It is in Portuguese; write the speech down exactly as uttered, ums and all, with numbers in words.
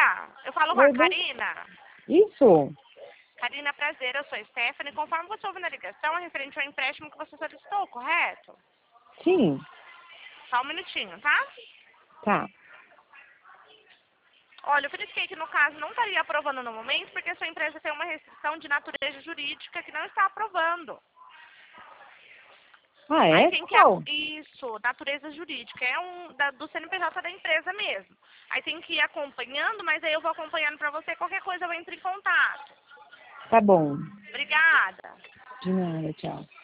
Olá, eu falo com a Oi, bom- Karina. Isso? Karina, prazer, eu sou Stephanie. Conforme você ouviu na ligação, é referente ao empréstimo que você solicitou, correto? Sim. Só um minutinho, tá? Tá. Olha, eu verifiquei que no caso não estaria aprovando no momento, porque a sua empresa tem uma restrição de natureza jurídica que não está aprovando. Ah, Aí é? tem que... Qual? Isso, natureza jurídica. É um da, do C N P J da empresa mesmo. Aí tem que ir acompanhando, mas aí eu vou acompanhando pra você. Qualquer coisa eu entro em contato. Tá bom. Obrigada. De nada, tchau.